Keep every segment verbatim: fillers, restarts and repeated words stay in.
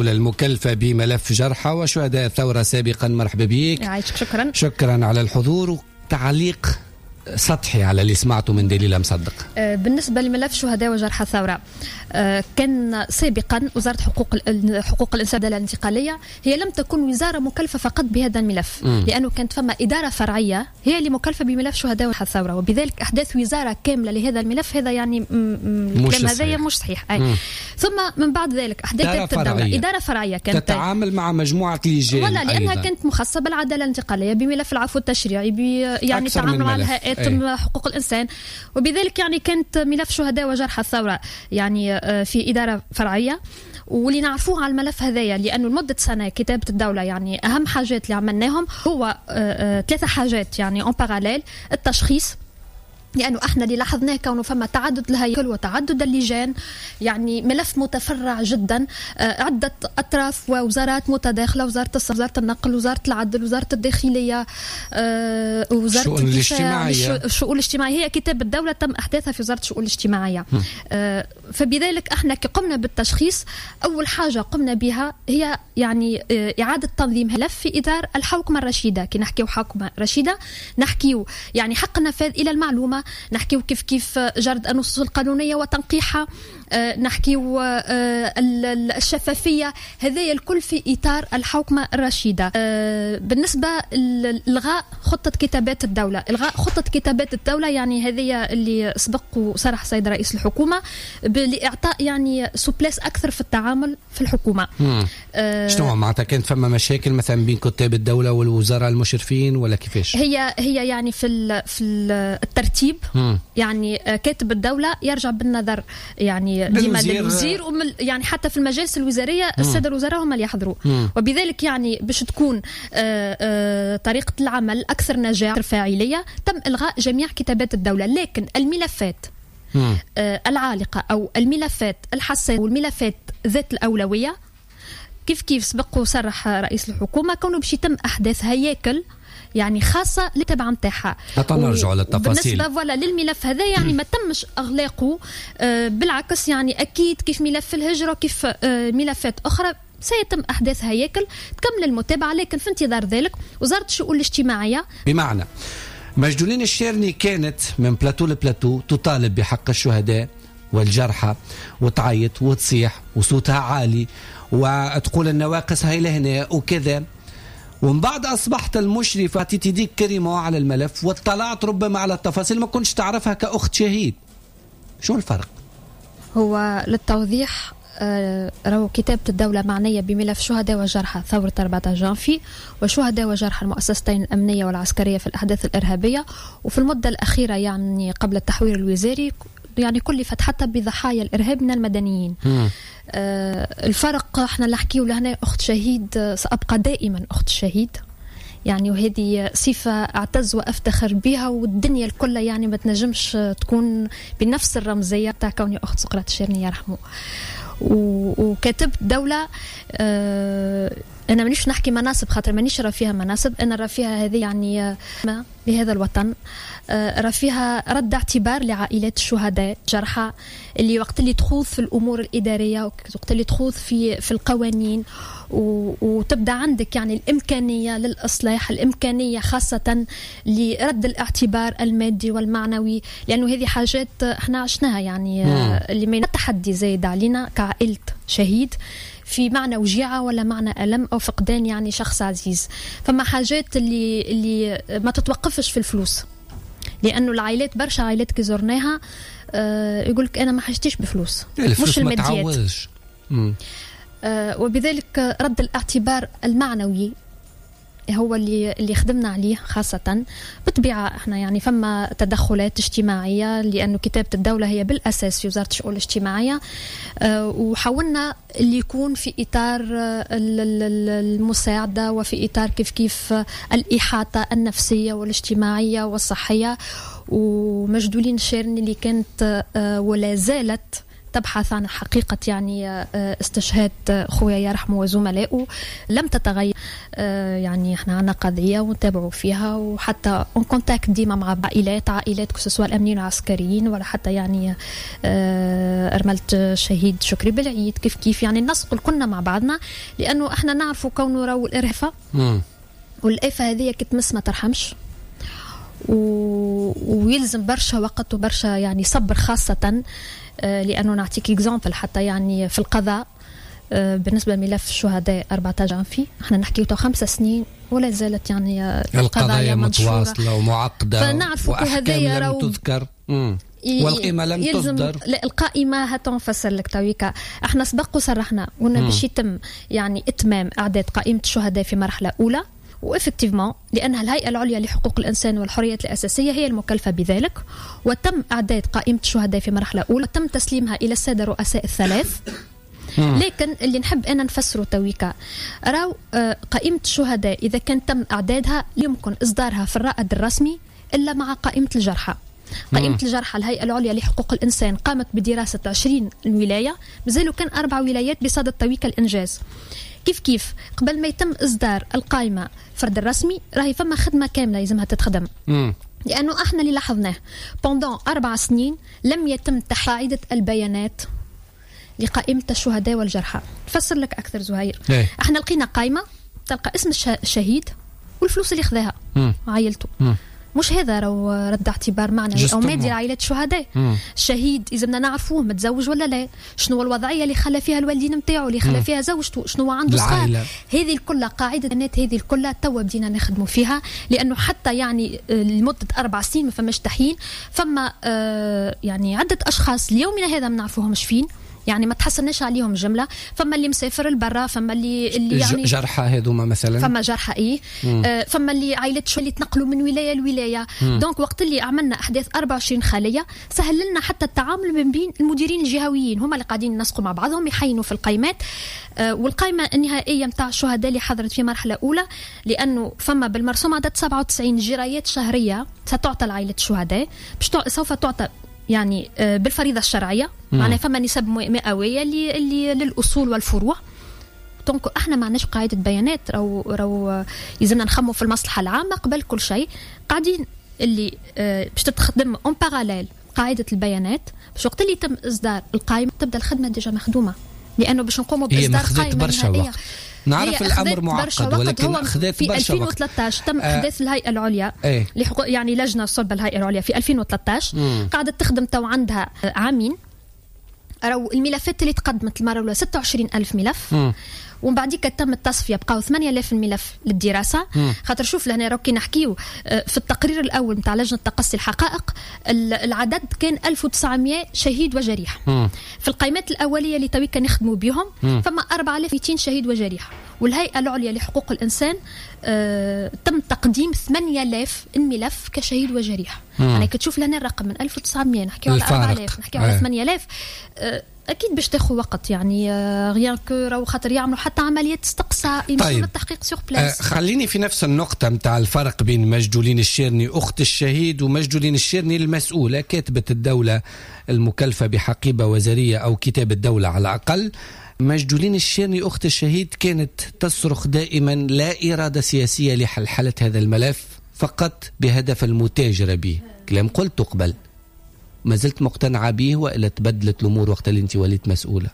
الدولة المكلفة بملف جرحى وشهداء الثورة سابقا. مرحبا بك. يعيشك. شكرا. شكرا على الحضور. وتعليق سطحي على اللي سمعته من دليل مصدق. بالنسبة لملف شهداء وجرحى الثورة، كان سابقا وزارة حقوق حقوق الإنسان الانتقالية هي لم تكن وزارة مكلفة فقط بهذا الملف، م. لأنه كانت فما إدارة فرعية هي اللي مكلفة بملف شهداء وجرحى الثورة، وبذلك أحداث وزارة كاملة لهذا الملف هذا يعني الكلام هذا مش صحيح. أي. ثم من بعد ذلك أحداث الدولة إدارة فرعية كانت تتعامل مع مجموعة لجان، ولا لأنها أيضا. كانت مخصصة بالعدالة الانتقالية بملف العفو التشريعي يعني تعامل مع الهيئات حقوق الإنسان، وبذلك يعني كانت ملف شهداء وجرحى الثورة يعني في إدارة فرعية. واللي نعرفوه على الملف هذايا لأنه لمدة سنة كتابة الدولة يعني أهم حاجات اللي عملناهم هو ثلاثة حاجات يعني en parallèle. التشخيص، لأنه احنا اللي لاحظناه كونه فما تعدد الهيكل وتعدد اللجان، يعني ملف متفرع جدا، عدة أطراف ووزارات متداخلة، وزارة الصحة، وزارة النقل، وزارة العدل، وزارة الداخلية، وزارة الشؤون الاجتماعية. الشؤون الاجتماعية هي كتاب الدولة تم أحداثها في وزارة الشؤون الاجتماعية. فبذلك احنا قمنا بالتشخيص. أول حاجة قمنا بها هي يعني إعادة تنظيم ملف في إطار الحوكمة الرشيدة. كي نحكيو حوكمة رشيدة نحكيو يعني حق النفاذ إلى المعلومة، نحكيو كيف كيف جرد النصوص القانونية وتنقيحها، أه نحكيو أه الشفافية، هذا الكل في إطار الحوكمة الرشيدة. أه بالنسبة لإلغاء خطة كتابات الدولة، إلغاء خطة كتابات الدولة يعني هذه اللي سبق وصرح سيد رئيس الحكومة لإعطاء يعني سوبليس أكثر في التعامل في الحكومة. أه شنو معناتها كانت فما مشاكل مثلا بين كتاب الدولة والوزراء المشرفين ولا كيفاش؟ هي هي يعني في في الترتيب مم. يعني كاتب الدولة يرجع بالنظر يعني ديما للوزير، يعني حتى في المجالس الوزارية السادة الوزراء هم اللي يحضروا، وبذلك يعني باش تكون آآ آآ طريقة العمل أكثر نجاح أكثر فاعلية تم إلغاء جميع كتابات الدولة. لكن الملفات العالقة أو الملفات الحساسة والملفات ذات الأولوية كيف كيف سبق وصرح رئيس الحكومة كونه باش يتم أحداث هياكل يعني خاصة للتبع متاعها. نرجع للتفاصيل. بالنسبة ولا للملف هذا يعني ما تمش أغلاقه، آه بالعكس يعني أكيد كيف ملف الهجرة كيف آه ملفات أخرى سيتم أحداث هياكل تكمل المتابعة. لكن في انتظار ذلك وزارة الشؤون الاجتماعية بمعنى مجدولين الشيرني كانت من بلاتو لبلاتو تطالب بحق الشهداء والجرحى وتعيط وتصيح وصوتها عالي وتقول النواقص هاي لهنا وكذا، ومن بعد أصبحت المشرفة تيديك كريمة على الملف واطلعت ربما على التفاصيل ما كنتش تعرفها كأخت شهيد. شو الفرق؟ هو للتوضيح آه رو كتابة الدولة معنية بملف شهداء وجرحى ثورة أربعة عشر جانفي وشهداء وجرحى المؤسستين الأمنية والعسكرية في الأحداث الإرهابية. وفي المدة الأخيرة يعني قبل التحوير الوزاري يعني كلفت حتى بضحايا الإرهاب من المدنيين. آه الفرق احنا نحكيو لهنا أخت شهيد سأبقى دائما أخت شهيد يعني، وهذه صفة أعتز وأفتخر بها والدنيا الكل يعني ما تنجمش تكون بنفس الرمزية تاع كوني أخت سقراط الشيرني يرحمه. وكاتب دولة آه أنا مانيش نحكي مناصب خاطر مانيش راه فيها مناصب، أنا راه فيها هذه يعني ما لهذا الوطن، راه فيها رد اعتبار لعائلات الشهداء جرحى اللي وقت اللي تخوض في الأمور الإدارية وقت اللي تخوض في في القوانين وتبدأ عندك يعني الإمكانية للإصلاح، الإمكانية خاصة لرد الاعتبار المادي والمعنوي، لأنه هذه حاجات احنا عشناها يعني اللي ما تحدي زايد علينا كعائلة شهيد في معنى وجيعة ولا معنى ألم أو فقدان يعني شخص عزيز. فما حاجات اللي اللي ما تتوقفش في الفلوس، لأنه العائلات برشا عائلات كي زرناها آه يقولك أنا ما حاجتيش بفلوس مش الماديات، آه وبذلك رد الاعتبار المعنوي هو اللي اللي خدمنا عليه خاصة. بطبيعة احنا يعني فما تدخلات اجتماعية لأنه كتابة الدولة هي بالأساس في وزارة الشؤون الاجتماعية، اه وحاولنا اللي يكون في إطار المساعدة وفي إطار كيف كيف الإحاطة النفسية والاجتماعية والصحية. ومجدولين شيرني اللي كانت اه ولا زالت تبحث عن حقيقة يعني استشهاد خويا يرحمه وزملائه لم تتغير. يعني احنا عنا قضية ونتابعوا فيها، وحتى اون كونتاكت ديما مع عائلات عائلات كسوسوا الأمنيين والعسكريين، ولا حتى يعني أرملت شهيد شكري بالعيد كيف كيف يعني نسقل كنا مع بعضنا، لأنه احنا نعرفوا كونه راهو الإرهافة والآفة هذه كتمس ما ترحمش، و... ويلزم برشا وقت وبرشا يعني صبر، خاصة لأنه نعطيك إكزامبل حتى يعني في القضاء بالنسبة لملف الشهداء أربعة عشر عنفي احنا نحكي تو خمس سنين ولا زالت يعني القضايا متواصلة ومعقدة وأحكام لم تذكر مم. والقيمة لم تصدر. لا القائمة هتنفسر لك تويكا. احنا سبق وصرحنا قلنا باش يتم يعني إتمام إعداد قائمة الشهداء في مرحلة أولى، وإفكتيفمون لأنها الهيئة العليا لحقوق الإنسان والحريات الأساسية هي المكلفة بذلك، وتم إعداد قائمة الشهداء في مرحلة أولى وتم تسليمها إلى السادة الرؤساء الثلاث. لكن اللي نحب أنا نفسره تويكا راو قائمة الشهداء إذا كان تم إعدادها يمكن إصدارها في الرائد الرسمي إلا مع قائمة الجرحى. قائمة الجرحى الهيئة العليا لحقوق الإنسان قامت بدراسة عشرين ولاية، مازالوا كان أربع ولايات بصدد تويكا الإنجاز. كيف كيف قبل ما يتم إصدار القائمة فرد الرسمي راهي فما خدمة كاملة لازمها تتخدم. مم. لأنه احنا اللي لاحظناه بوندون أربع سنين لم يتم تحديد البيانات لقائمة الشهداء والجرحى. نفسر لك أكثر زهير. ايه. احنا لقينا قائمة تلقى اسم الشهيد والفلوس اللي خذاها عائلته. مش هذا راهو رد اعتبار معنوي او مادي لعائله الشهداء. الشهيد اذا بدنا نعرفوه متزوج ولا لا، شنو الوضعيه اللي خلى فيها الوالدين نتاعو، اللي خلى فيها زوجته، شنو عنده صغار، هذه الكل قاعده النت هذه الكل توا بدينا نخدموا فيها، لانه حتى يعني لمده اربع سنين ما فماش تحيين. فما آه يعني عده اشخاص ليومنا هذا ما نعرفوهمش فين، يعني ما تحصلناش عليهم جمله. فما اللي مسافر البرا، فما اللي اللي يعني جرحى هذوما مثلا، فما جرحى ايه آه فما اللي عائلات شو اللي تنقلوا من ولايه لولايه. دونك وقت اللي عملنا احداث أربعة وعشرين خليه سهل لنا حتى التعامل من بين المديرين الجهويين، هما اللي قاعدين ينسقوا مع بعضهم يحينوا في القائمات. آه والقائمه النهائيه نتاع الشهداء اللي حضرت في مرحله اولى، لانه فما بالمرسوم عدد سبعة وتسعين جرايات شهريه ستعطى لعائله الشهداء، سوف تعطى يعني بالفريضة الشرعية. معناها فما نسب مئوية اللي, اللي للأصول والفروع. دونك احنا ما عندناش قاعدة بيانات، راو راو يلزمنا نخمو في المصلحة العامة قبل كل شيء. قاعدين اللي باش تتخدم اون باراليل قاعدة البيانات باش وقت اللي يتم إصدار القائمة تبدأ الخدمة ديجا مخدومة، لأنه باش نقوموا بإصدار قائمة نهائية. نعرف الامر معقد ولكن اخذت في ألفين وثلاثة عشر تم احداث آه الهيئه العليا ايه؟ لحقوق يعني لجنه صلب الهيئه العليا في ألفين وثلاثة عشر قاعده تخدم تو عندها عامين. راهو الملفات اللي تقدمت المره الاولى ستة وعشرين ألف ملف، ومن بعديك تم التصفيه بقاو ثمانية آلاف الملف للدراسه. مم. خاطر شوف لهنا راكي نحكيو في التقرير الاول نتاع لجنه تقصي الحقائق العدد كان ألف وتسعمائة شهيد وجريح. مم. في القائمات الاوليه اللي تويك نخدموا بهم مم. فما أربعة آلاف ومئتين شهيد وجريح، والهيئه العليا لحقوق الانسان آه تم تقديم ثمانية آلاف الملف كشهيد وجريح. انا كتشوف لهنا الرقم من ألف وتسعمائة نحكيو على أربعة آلاف نحكيو على ثمانية آلاف. آه اكيد باش تاخذ وقت يعني غيان كو راهو خاطر يعملوا حتى عمليه استقصاء يمشوا طيب. للتحقيق سور بلاس. آه خليني في نفس النقطه نتاع الفرق بين مجدولين الشيرني اخت الشهيد ومجدولين الشيرني المسؤوله كاتبه الدوله المكلفه بحقيبه وزاريه او كتاب الدوله على الاقل. مجدولين الشيرني أخت الشهيد كانت تصرخ دائما لا إرادة سياسية لحلحلة هذا الملف فقط بهدف المتاجرة به. كلام قلت قبل، ما زلت مقتنعة به وإلا تبدلت الأمور وقت اللي أنت وليت مسؤولة؟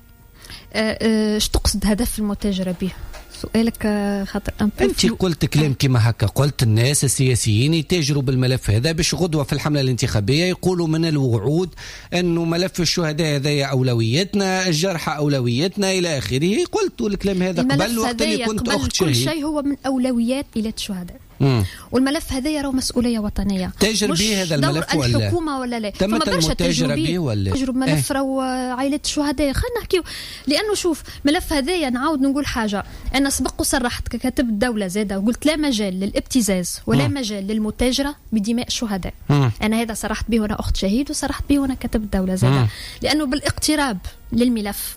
ايش تقصد هدف المتاجرة به؟ سؤالك خاطر أنت قلت كلام كما هكا، قلت الناس السياسيين يتاجروا بالملف هذا باش غدوة في الحملة الانتخابية يقولوا من الوعود أنه ملف الشهداء هذا أولويتنا، الجرحى أولويتنا إلى آخره. قلت الكلام هذا قبل وقت اللي كنت أخت شهيد. كل شيء هو من أولويات إلى الشهداء. مم. والملف هذا يرى مسؤولية وطنية. تاجر به هذا الملف ولا الحكومة ولا لا؟ تمت المتاجرة به ولا؟ تجرب ملف اه. رو عائلة الشهداء. خلينا نحكيو لأنه شوف ملف هذايا نعاود نقول حاجة. أنا سبق وصرحت ككاتب الدولة زادة وقلت لا مجال للابتزاز ولا مم. مجال للمتاجرة بدماء الشهداء. مم. أنا هذا صرحت به وأنا أخت شهيد وصرحت به وأنا كاتب الدولة زادة. مم. لأنه بالاقتراب للملف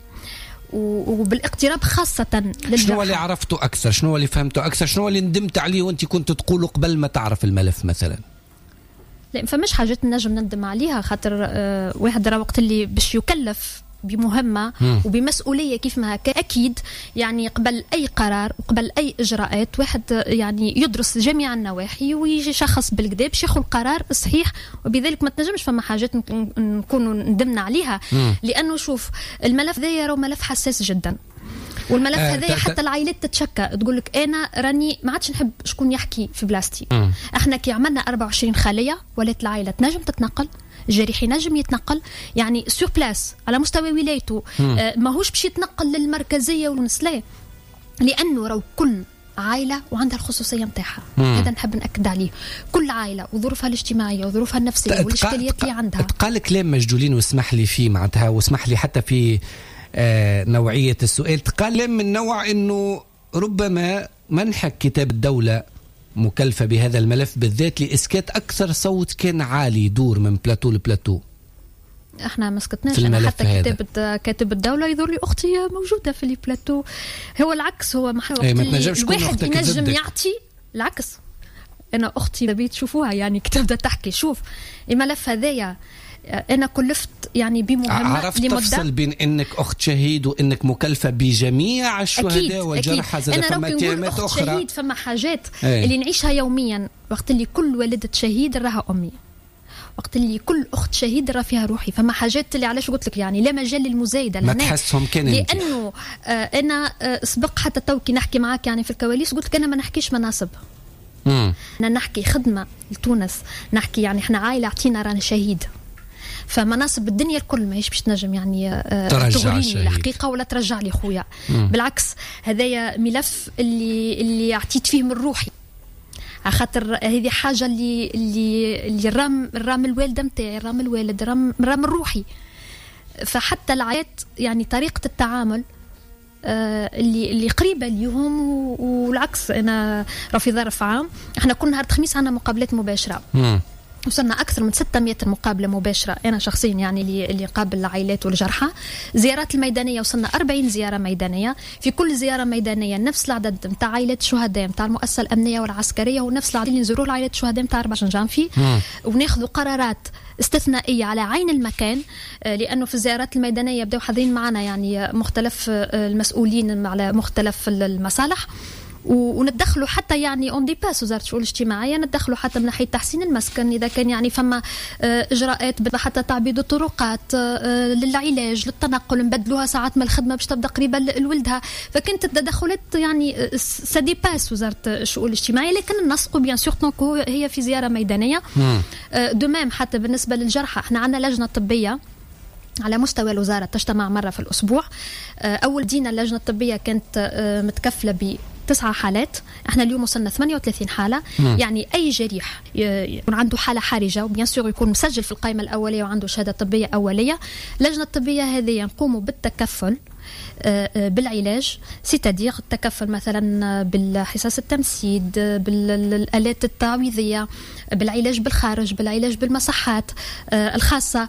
وبالاقتراب خاصة للجرحى. شنو اللي عرفته أكثر؟ شنو اللي فهمته أكثر؟ شنو اللي ندمت عليه وأنت كنت تقوله قبل ما تعرف الملف مثلا؟ لا فماش حاجات نجم ندم عليها خاطر آه واحد راه وقت اللي باش يكلف بمهمة مم. وبمسؤولية كيف ما هكا أكيد. يعني قبل أي قرار وقبل أي إجراءات واحد يعني يدرس جميع النواحي ويشخص بالكدا باش ياخذ القرار الصحيح. وبذلك ما تنجمش فما حاجات نكونوا ندمنا عليها. مم. لأنه شوف الملف ذا يرى ملف حساس جدا، والملف آه هذا حتى العائلات تتشكى تقول لك انا راني ما عادش نحب شكون يحكي في بلاستي. م. احنا كي عملنا أربعة وعشرين خليه ولات العائله تنجم تتنقل، الجريح ينجم يتنقل يعني سور بلاس على مستوى ولايته. آه ماهوش باش يتنقل للمركزيه والنسليه، لانه راهو كل عائله وعندها الخصوصيه نتاعها. هذا نحب ناكد عليه. كل عائله وظروفها الاجتماعيه وظروفها النفسيه والاشكاليات اللي عندها. تقال كلام مجدولين واسمح لي فيه معناتها، واسمح لي حتى في آه نوعية السؤال. تقال من نوع أنه ربما منحك كتاب الدولة مكلفة بهذا الملف بالذات لإسكات أكثر صوت كان عالي يدور من بلاتو لبلاتو. احنا ما سكتناش. انا حتى كتاب كاتب الدولة يدور لي أختي موجودة في البلاتو. هو العكس، هو محل ايه ما تنجمش تكون الواحد ينجم يعطي العكس. أنا أختي بيت تشوفوها يعني كتاب ده تحكي شوف الملف هذايا أنا كلفت يعني بمهمة. عرفت تفصل بين إنك أخت شهيد وإنك مكلفة بجميع الشهداء والجرحى. أنا فما اتهامات أخرى. شهيد فما حاجات أي. اللي نعيشها يوميا. وقت اللي كل والدة شهيد راها أمي، وقت اللي كل أخت شهيد راه فيها روحي. فما حاجات اللي علاش قلت لك يعني لا مجال للمزايدة ما تحسهم كان لأنه آه أنا آه سبق حتى توكي نحكي معاك يعني في الكواليس قلت لك أنا ما نحكيش مناصب. مم. أنا نحكي خدمة لتونس، نحكي يعني إحنا عائلة اعطينا رانا شهيد. فمناصب الدنيا الكل ما هيش باش تنجم يعني تغريني الحقيقة ولا ترجع لي خويا. بالعكس هذايا ملف اللي اللي عطيت فيه من روحي، خاطر هذه حاجة اللي اللي اللي رام رام الوالدة متاعي، رام الوالد، رام رام روحي. فحتى العائلات يعني طريقة التعامل آه اللي اللي قريبة اليوم والعكس. أنا راه في ظرف عام احنا كل نهار الخميس عندنا مقابلات مباشرة. مم. وصلنا أكثر من ستمائة مقابلة مباشرة أنا شخصيا يعني اللي اللي قابل العائلات والجرحى. زيارات الميدانية وصلنا أربعين زيارة ميدانية. في كل زيارة ميدانية نفس العدد متاع عائلات الشهداء متاع المؤسسة الأمنية والعسكرية، ونفس العدد اللي نزوروا العائلات الشهداء متاع أربعة جنجانفي، وناخذوا قرارات استثنائية على عين المكان. لأنه في الزيارات الميدانية بدأوا حاضرين معنا يعني مختلف المسؤولين على مختلف المصالح، وندخلوا حتى يعني اون دي باس وزاره الشؤون الاجتماعيه ندخلوا حتى من ناحيه تحسين المسكن اذا كان يعني فما اجراءات حتى تعبيد الطرقات للعلاج للتنقل نبدلوها ساعات من الخدمه باش تبدا قريبه لولدها. فكانت التدخلات يعني سدي باس وزاره الشؤون الاجتماعيه، لكن النسق بيان سور هي في زياره ميدانيه. دومام حتى بالنسبه للجرحى احنا عندنا لجنه طبيه على مستوى الوزاره تجتمع مره في الاسبوع. اول دينا اللجنه الطبيه كانت متكفله ب تسعة حالات، احنا اليوم وصلنا ثمانية وثلاثين حالة. مم. يعني أي جريح يكون عنده حالة حرجة وبيان سور يكون مسجل في القائمة الأولية وعنده شهادة طبية أولية، اللجنة الطبية هذه نقوم بالتكفل بالعلاج، سيتادير التكفل مثلا بالحصص التمسيد، بالآلات التعويضية، بالعلاج بالخارج، بالعلاج بالمصحات الخاصة.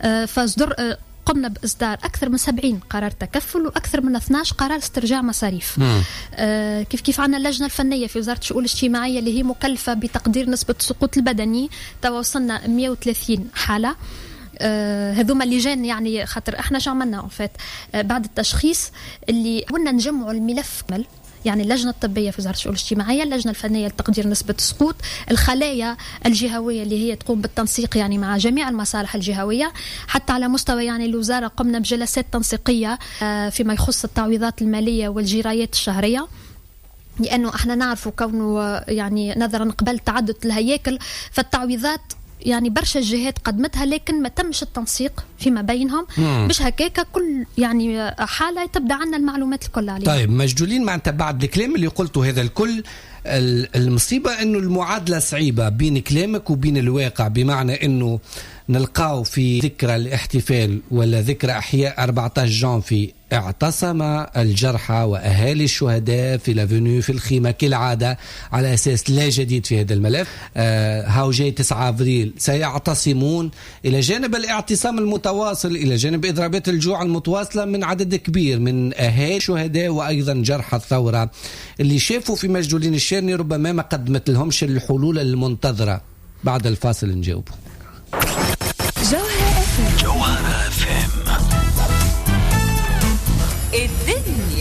فصدر قمنا بإصدار أكثر من سبعين قرار تكفل وأكثر من اثني عشر قرار استرجاع مصاريف. آه كيف كيف عنا اللجنة الفنية في وزارة الشؤون الاجتماعية اللي هي مكلفة بتقدير نسبة السقوط البدني. توصلنا مئة وثلاثين حالة. آه هذوما اللجان يعني خاطر احنا شو عملنا آه بعد التشخيص اللي قلنا نجمعوا الملف كامل، يعني اللجنة الطبية في وزارة الشؤون الاجتماعية، اللجنة الفنية لتقدير نسبة السقوط، الخلايا الجهوية اللي هي تقوم بالتنسيق يعني مع جميع المصالح الجهوية. حتى على مستوى يعني الوزارة قمنا بجلسات تنسيقية فيما يخص التعويضات المالية والجرايات الشهرية، لأنه احنا نعرف كونه يعني نظرا قبل تعدد الهياكل فالتعويضات يعني برشا الجهات قدمتها لكن ما تمش التنسيق فيما بينهم. مم. باش هكاك كل يعني حالة تبدأ عنا المعلومات الكل عليها. طيب مجدولين معناتها بعد الكلام اللي قلته هذا الكل، المصيبة انه المعادلة صعيبة بين كلامك وبين الواقع، بمعنى انه نلقاو في ذكرى الاحتفال ولا ذكرى احياء أربعة عشر جانفي اعتصم الجرحى واهالي الشهداء في لافونيو في الخيمة كالعادة على اساس لا جديد في هذا الملف. آه هاو جاي تسعة ابريل سيعتصمون الى جانب الاعتصام المتواصل، الى جانب اضرابات الجوع المتواصلة من عدد كبير من اهالي الشهداء وايضا جرحى الثورة اللي شافوا في مجدولين الشيرني ربما ما قدمت لهمش الحلول المنتظرة. بعد الفاصل نجاوبه. جوهرة اف ام.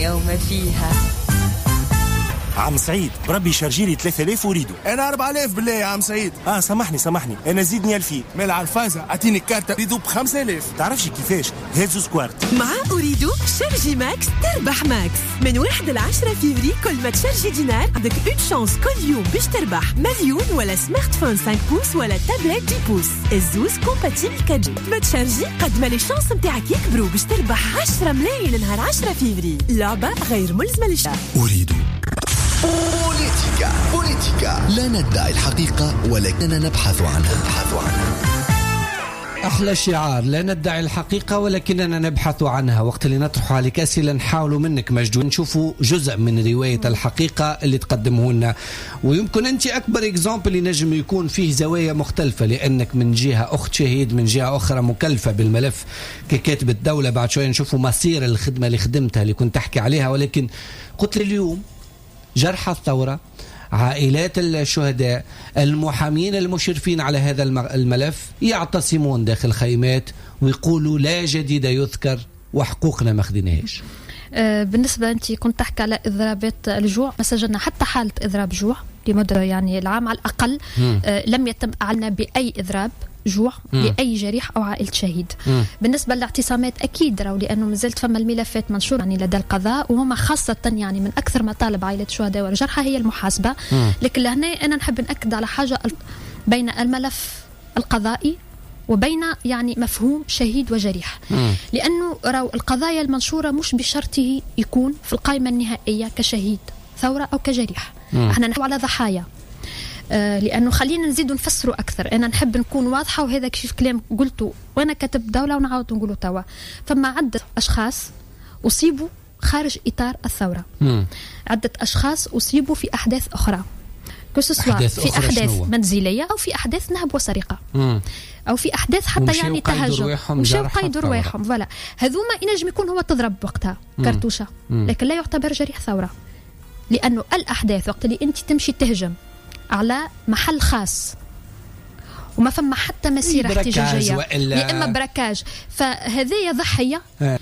اليوم فيها. عم سعيد بربي شارجيلي ثلاثة آلاف وريدو. انا أربعة آلاف بالله يا عم سعيد. اه سامحني سامحني انا زيدني ألفين. مال عالفازة اعطيني كارت ريدو بخمسة آلاف. تعرفش كيفاش هاتزو سكوارت مع أريدو شارجي ماكس تربح ماكس. من واحد لعشرة فيفري كل ما تشارجي دينار عندك اون شانس كل يوم باش تربح مليون ولا سمارت فون خمسة بوس ولا تابلت عشرة بوس. الزوز كومباتيبل كات جي. ما تشارجي قد ما لي شانس نتاعك يكبروا باش تربح عشرة ملايين نهار عشرة فيفري. لعبة غير ملزمة للشراء. أريد بوليتيكا. بوليتيكا لا ندعي الحقيقة ولكننا نبحث عنها. نبحث عنها. أحلى شعار، لا ندعي الحقيقة ولكننا نبحث عنها. وقت اللي نطرح عليك أسئلة نحاولوا منك مجدو نشوفوا جزء من رواية الحقيقة اللي تقدمه لنا، ويمكن أنت أكبر إكزامبل اللي نجم يكون فيه زوايا مختلفة، لأنك من جهة أخت شهيد، من جهة أخرى مكلفة بالملف ككاتب الدولة. بعد شوية نشوفوا مصير الخدمة اللي خدمتها اللي كنت تحكي عليها، ولكن قلت لي اليوم جرحى الثورة، عائلات الشهداء، المحامين المشرفين على هذا الملف يعتصمون داخل خيمات ويقولوا لا جديد يذكر وحقوقنا ما خديناهاش. بالنسبة أنت كنت تحكي على إضرابات الجوع، ما سجلنا حتى حالة إضراب جوع لمدة يعني العام على الأقل. آه لم يتم أعلن بأي إضراب جوع مم. لأي جريح أو عائلة شهيد. مم. بالنسبة للاعتصامات أكيد راو لأنه مازلت فما الملفات منشورة يعني لدى القضاء، وهم خاصة يعني من أكثر مطالب عائلة الشهداء والجرحى هي المحاسبة. مم. لكن لهنا أنا نحب نأكد على حاجة بين الملف القضائي وبين يعني مفهوم شهيد وجريح. مم. لأنه راو القضايا المنشورة مش بشرطه يكون في القائمة النهائية كشهيد ثورة أو كجريح. مم. احنا نحكي على ضحايا. آه لأنه خلينا نزيد نفسروا أكثر. أنا نحب نكون واضحة، وهذا كيف كلام قلته وأنا كتب دولة ونعاود نقوله توا. فما عدة أشخاص أصيبوا خارج إطار الثورة. مم. عدة أشخاص أصيبوا في أحداث أخرى، أحداث في أحداث منزلية أو في أحداث نهب وسرقة. مم. أو في أحداث حتى يعني تهجم ومشاو قيدوا رواحهم. فوالا هذوما ينجم يكون هو تضرب وقتها كرتوشة، لكن لا يعتبر جريح ثورة، لأنه الأحداث وقت اللي أنت تمشي تهجم على محل خاص وما فما حتى مسيرة احتجاجية يا إما براكاج، فهذه ضحية.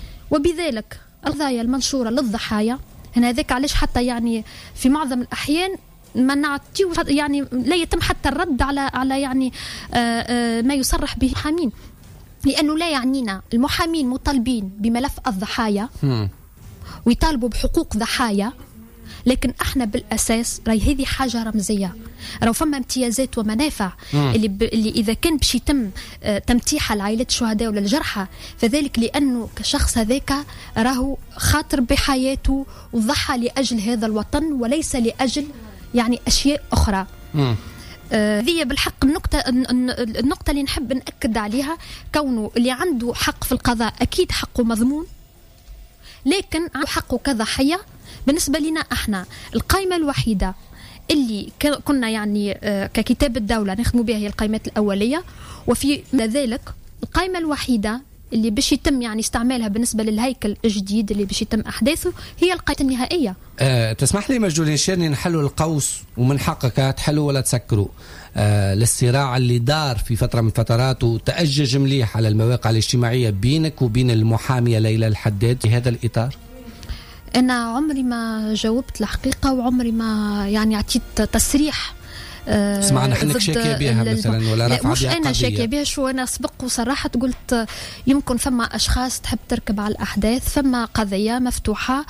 وبذلك القضايا المنشورة للضحايا هنا ذاك علاش حتى يعني في معظم الأحيان ما نعطيو يعني لا يتم حتى الرد على على يعني آآ آآ ما يصرح به المحامين، لأنه لا يعنينا. المحامين مطالبين بملف الضحايا ويطالبوا بحقوق ضحايا، لكن احنا بالاساس راهي هذه حاجه رمزيه. راهو فما امتيازات ومنافع اللي, ب... اللي اذا كان باش يتم آه تمتيحها لعائلات الشهداء ولا الجرحى، فذلك لانه كشخص هذاك راهو خاطر بحياته وضحى لاجل هذا الوطن وليس لاجل يعني اشياء اخرى. هذه آه بالحق النقطة النقطة اللي نحب نأكد عليها، كونه اللي عنده حق في القضاء أكيد حقه مضمون، لكن عنده حقه كضحية. بالنسبة لنا احنا القائمة الوحيدة اللي كنا يعني ككتاب الدولة نخدموا بها هي القائمات الأولية، وفي ذلك القائمة الوحيدة اللي باش يتم يعني استعمالها بالنسبة للهيكل الجديد اللي باش يتم أحداثه هي القائمة النهائية. أه تسمح لي مجدولين شيرني نحلوا القوس ومن حقك تحلوا ولا تسكروا أه للصراع اللي دار في فترة من فترات وتأجج مليح على المواقع الاجتماعية بينك وبين المحامية ليلى الحداد في هذا الإطار؟ أنا عمري ما جاوبت الحقيقة وعمري ما يعني عطيت تصريح. أه سمعنا حنك شاكية بها مثلا ولا رفع بها قضية؟ مش أنا شاكية بها، شو أنا سبق وصراحة قلت يمكن فما أشخاص تحب تركب على الأحداث، فما قضية مفتوحة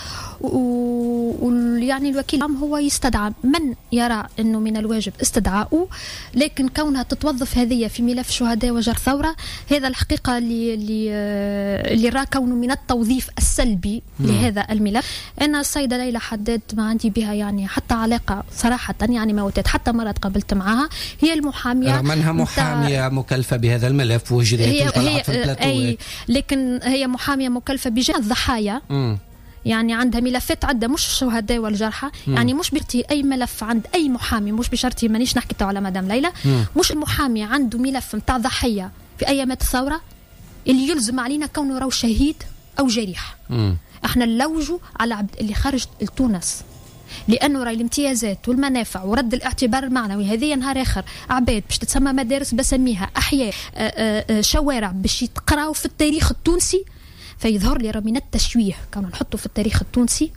ويعني الوكيل العام هو يستدعى من يرى أنه من الواجب استدعاؤه، لكن كونها تتوظف هذه في ملف شهداء وجرحى ثورة هذا الحقيقة اللي اللي, اللي رأى كونه من التوظيف السلبي م. لهذا الملف. أنا السيدة ليلى حداد ما عندي بها يعني حتى علاقة صراحة، يعني ما وتت حتى مرات قابلت معها، هي المحامية رغم أنها محامية مكلفة بهذا الملف وجريت وطلعت في البلاتوات، لكن هي محامية مكلفة بجميع الضحايا. م. يعني عندها ملفات عدة مش الشهداء والجرحى. م. يعني مش بشرطي أي ملف عند أي محامي، مش بشرطي مانيش نحكي على مدام ليلى، م. مش المحامي عنده ملف متاع ضحية في أيامات الثورة اللي يلزم علينا كونه راهو شهيد أو جريح. م. احنا نلوجوا على عبد اللي خرج لتونس، لأنه راي الامتيازات والمنافع ورد الاعتبار المعنوي هذه نهار آخر عباد باش تتسمى مدارس بسميها أحياء آآ آآ شوارع باش يتقراوا في التاريخ التونسي، فيظهر لي من التشويه كانوا نحطوا في التاريخ التونسي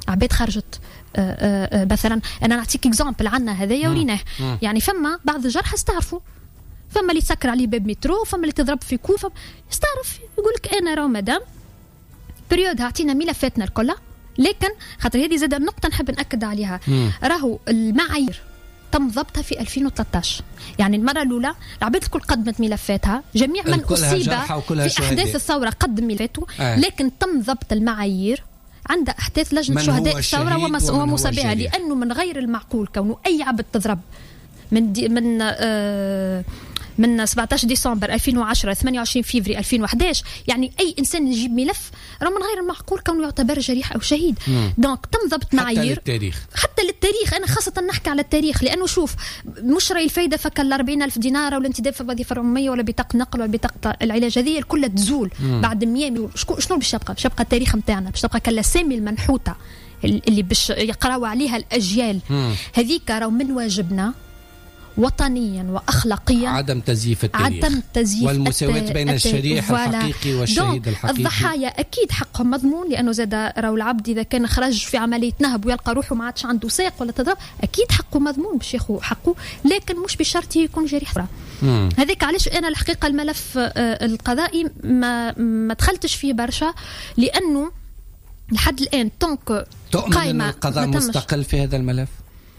عباد خرجت مثلا. انا نعطيك اكزامبل عنا هذايا وريناه، يعني فما بعض الجرحى استعرفوا، فما اللي تسكر عليه باب مترو، فما اللي تضرب في كوفه يستعرف يقول لك انا راه مدام بريود اعطينا ملفاتنا الكلها، لكن خاطر هذه زاد النقطه نحب ناكد عليها، راهو المعايير تم ضبطها في ألفين وثلاثة عشر، يعني المره الاولى العباد الكل قدمت ملفاتها، جميع من اصيب في احداث الثوره قدم ملفاته، آه. لكن تم ضبط المعايير عند احداث لجنه شهداء الثوره ومصابيها، لانه من غير المعقول كونه اي عبد تضرب من دي من آه من سبعة عشر ديسمبر ألفين وعشرة ثمانية وعشرين فيفري ألفين وأحد عشر، يعني اي انسان يجيب ملف راه من غير المعقول كونه يعتبر جريح او شهيد. دونك تم ضبط معايير حتى للتاريخ، حتى للتاريخ. انا خاصه نحكي على التاريخ، لانه شوف مش راي الفايده فك أربعين ألف دينار ولا انتداب في الوظيفه العموميه ولا بطاقه نقل ولا بطاقه العلاج، هذه كلها تزول مم. بعد مية. شنو باش يبقى؟ باش يبقى التاريخ نتاعنا، باش تبقى كالاسامي المنحوته اللي باش يقراوا عليها الاجيال. هذيك راه من واجبنا وطنيا واخلاقيا عدم تزييف التاريخ، عدم تزييف والمساواة بين الشريح الحقيقي والشهيد الحقيقي. الضحايا اكيد حقهم مضمون، لانه زاد راهو العبد اذا كان خرج في عمليه نهب ويلقى روحه ما عادش عنده ساق ولا تضرب، اكيد حقه مضمون باش ياخذ حقه، لكن مش بشرط يكون جريح. هذيك علاش انا الحقيقه الملف القضائي ما ما دخلتش فيه برشا، لانه لحد الان طونك تؤمن أن القضاء مستقل في هذا الملف.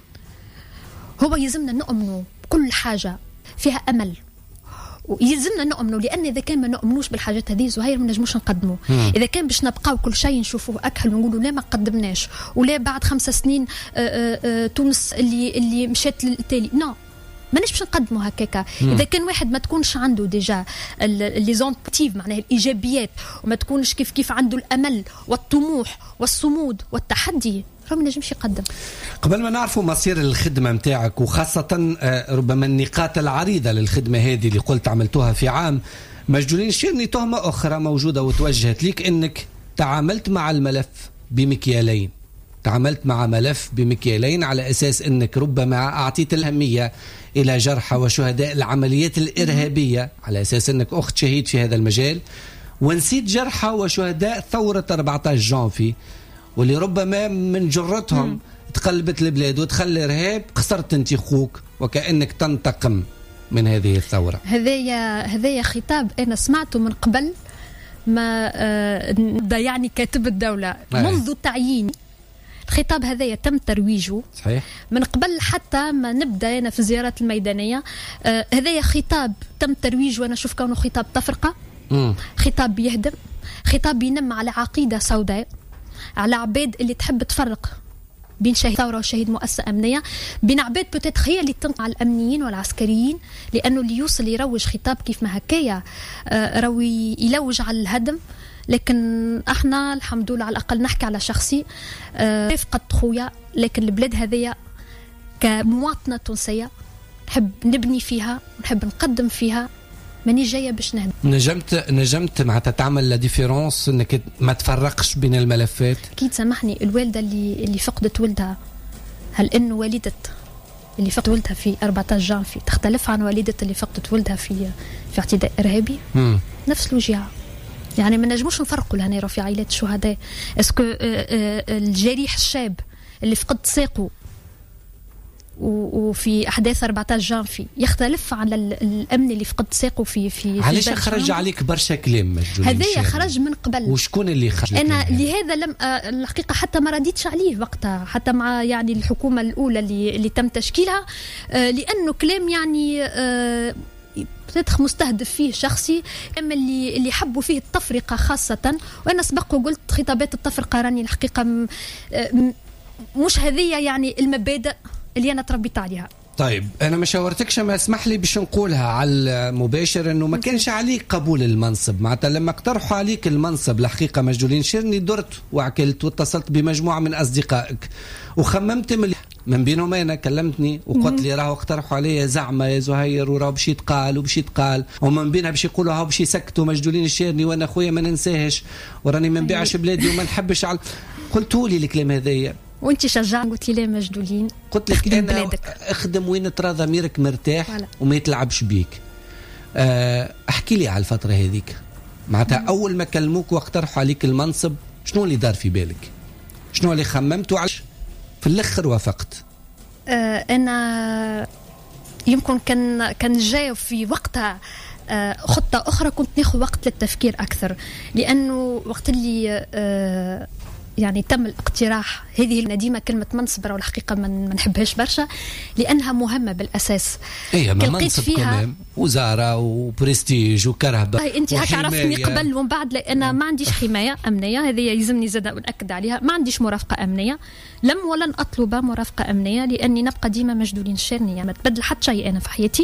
هو يلزمنا نؤمنوا كل حاجة فيها أمل، ويلزمنا نؤمنوا، لأن إذا كان ما نؤمنوش بالحاجات هذه زهير ما نجموش نقدموا. مم. إذا كان باش نبقاو كل شيء نشوفوه أكحل ونقولوا لا ما قدمناش، ولا بعد خمس سنين آآ آآ تونس اللي اللي مشات للتالي، نو ماناش باش نقدموا هكاكا. اذا كان واحد ما تكونش عنده ديجا لي زونتيف معناها الايجابيات، وما تكونش كيف كيف عنده الامل والطموح والصمود والتحدي، راه ما نجمش يقدم. قبل ما نعرفوا مصير الخدمه نتاعك، وخاصه ربما النقاط العريضه للخدمه هذه اللي قلت عملتوها في عام، مجدولين الشرني تهمه اخرى موجوده وتوجهت لك انك تعاملت مع الملف بمكيالين. تعاملت مع ملف بمكيالين على أساس أنك ربما أعطيت الأهمية إلى جرحى وشهداء العمليات الإرهابية على أساس أنك أخت شهيد في هذا المجال، ونسيت جرحى وشهداء ثورة أربعة عشر جانفي واللي ربما من جرتهم تقلبت البلاد ودخل إرهاب، خسرت أنت خوك وكأنك تنتقم من هذه الثورة. هذايا هذايا خطاب أنا سمعته من قبل ما نبدأ آه يعني كاتب الدولة منذ تعيين. الخطاب هذا تم ترويجه صحيح من قبل حتى ما نبدا انا في الزيارات الميدانيه. آه هذا خطاب تم ترويجه وانا اشوف كونه خطاب تفرقه، مم. خطاب بيهدم، خطاب بينم على عقيده سوداء، على عباد اللي تحب تفرق بين شهيد ثوره وشهيد مؤسسه امنيه، بين عباد بتتخ هي اللي تنقع على الامنيين والعسكريين، لانه اللي يوصل يروج خطاب كيف ما هكايا آه روي يلوج على الهدم. لكن احنا الحمد لله على الاقل نحكي على شخصي رفقة أه خويا، لكن البلاد هذيا كمواطنه تونسيه نحب نبني فيها ونحب نقدم فيها، ماني جايه باش نهدم. نجمت نجمت معناتها تعمل لا ديفيرونس انك ما تفرقش بين الملفات. اكيد سامحني، الوالده اللي اللي فقدت ولدها، هل انه والده اللي فقدت ولدها في أربعة عشر جانفي تختلف عن والده اللي فقدت ولدها في في اعتداء ارهابي؟ مم. نفس الوجيعه، يعني ما نجموش نفرقوا لهنا في عائلات الشهداء. اسكو الجريح الشاب اللي فقد ساقه وفي احداث أربعة عشر جانفي يختلف عن الامن اللي فقد ساقه في في علاش خرج عليك برشا كلام مجنون؟ هذايا خرج من قبل. وشكون اللي خرج؟ انا لهذا لم الحقيقه حتى ما رديتش عليه وقتها، حتى مع يعني الحكومه الاولى اللي اللي تم تشكيلها، لانه كلام يعني بتدخل مستهدف فيه شخصي، اما اللي اللي حبوا فيه التفرقه خاصه. وانا سبق وقلت خطابات التفرقه راني الحقيقه م م مش هذه يعني المبادئ اللي انا تربيت عليها. طيب انا ما شاورتكش، ما اسمح لي باش نقولها على المباشر انه ما كانش عليك قبول المنصب، معناتها لما اقترحوا عليك المنصب الحقيقه مجدولين شرني درت وعكلت واتصلت بمجموعه من اصدقائك وخممت من من بينهم انا كلمتني وقلت لي راهو اقترحوا علي زعمه يا زهير وراه باش يتقال وباش يتقال، ومن بينها باش يقولوا هاو باش يسكتوا مجدولين الشرني، وانا خويا ما ننساهش وراني ما نبيعش بلادي وما نحبش على. قلتوا لي الكلام هذايا وانت شجعني قلت لي لا مجدولين، قلت لك انا بلادك. اخدم وين ترى ضميرك مرتاح ولا. وما يتلعبش بيك. أه احكي لي على الفتره هذيك، معناتها اول ما كلموك واقترحوا عليك المنصب شنو اللي دار في بالك؟ شنو اللي خممت وعلاش في الاخر وافقت؟ آه انا يمكن كان كان جاي في وقتها آه خطه اخرى، كنت ناخذ وقت للتفكير اكثر، لانه وقت اللي آه يعني تم الاقتراح، هذه النديمه كلمه منصب راهو الحقيقه ما نحبهاش برشا لانها مهمه بالاساس. اي ما منصب فيها وزاره وبرستيج وكرهبه. هاي انت هكا عرفتني قبل ومن بعد، لان ما عنديش حمايه امنيه، هذه يلزمني زاد ناكد عليها. ما عنديش مرافقه امنيه، لم ولن اطلب مرافقه امنيه لاني نبقى ديما مجدولين الشرني، يعني ما تبدل حتى شيء انا في حياتي.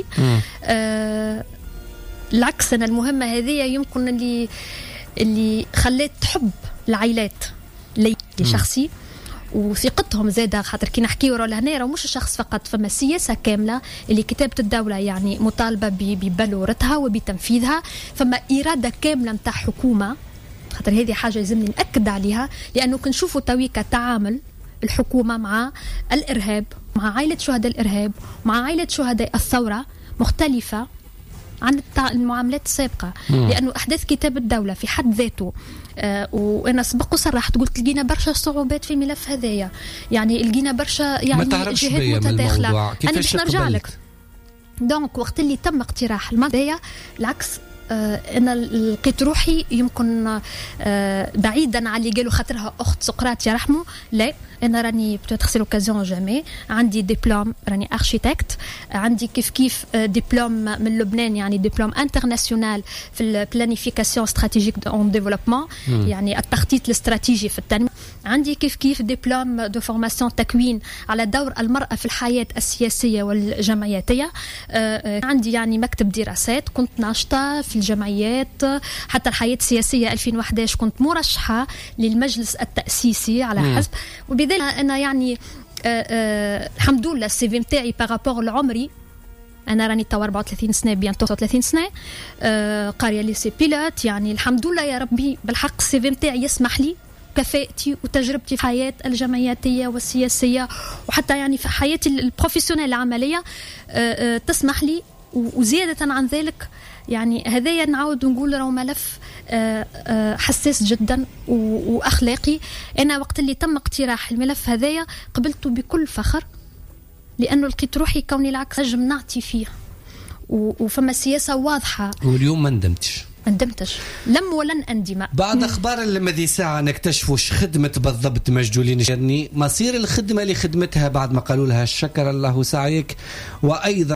آه العكس، انا المهمه هذه يمكن اللي اللي خليت حب العائلات لي شخصي وثقتهم زاده، خاطر كي نحكيو راه لهنا راه مش الشخص فقط، فما سياسه كامله اللي كتابه الدوله يعني مطالبه ببلورتها وبتنفيذها، فما اراده كامله نتاع حكومه، خاطر هذه حاجه لازمني ناكد عليها، لانه كنشوفوا تويكا تعامل الحكومه مع الارهاب، مع عائله شهداء الارهاب، مع عائله شهداء الثوره مختلفه عن المعاملات السابقة. مم. لأنه أحداث كتاب الدولة في حد ذاته آه وأنا سبق وصرحت قلت لقينا برشا صعوبات في الملف هذايا، يعني لقينا برشا يعني جهات متداخلة. أنا باش نرجع لك. دونك وقت اللي تم اقتراح الماضية العكس، آه أنا لقيت روحي يمكن آه بعيدا عن اللي قالوا خاطرها أخت سقراط يرحمه، لا أنا راني بتوتر سي لوكازيون جامي، عندي دبلوم راني أرشيتكت، عندي كيف كيف دبلوم من لبنان يعني دبلوم انترناسيونال في البلانيفيكاسيون استراتيجيك اون ديفلوبمون، يعني التخطيط الاستراتيجي في التنمية، عندي كيف كيف دبلوم دو فورماسيون تكوين على دور المرأة في الحياة السياسية والجمعياتية، عندي يعني مكتب دراسات، كنت ناشطة في الجمعيات حتى الحياة السياسية ألفين وأحد عشر، كنت مرشحة للمجلس التأسيسي على حسب، وبذلك أنا يعني آه آه الحمد لله السي في نتاعي بارابور لعمري، أنا راني توا أربعة وثلاثين سنة بيانتو ثلاثين سنة، آه قارية ليسي بيلوت، يعني الحمد لله يا ربي بالحق السي في نتاعي يسمح لي كفاءتي وتجربتي في حياة الجمعياتية والسياسية وحتى يعني في حياتي البروفيسيونيل العملية آه آه تسمح لي، وزيادة عن ذلك يعني هذايا نعود نقول راهو ملف آآ آآ حساس جدا واخلاقي. انا وقت اللي تم اقتراح الملف هذايا قبلته بكل فخر، لانه لقيت روحي كوني العكس نجم نعطي فيه وفما سياسه واضحه. واليوم ما ندمتش ما ندمتش لم ولن اندم. بعد اخبار المذي ساعه نكتشفوا ش خدمه بالضبط مجدولين الشرني، مصير الخدمه اللي خدمتها بعد ما قالوا لها شكر الله سعيك، وايضا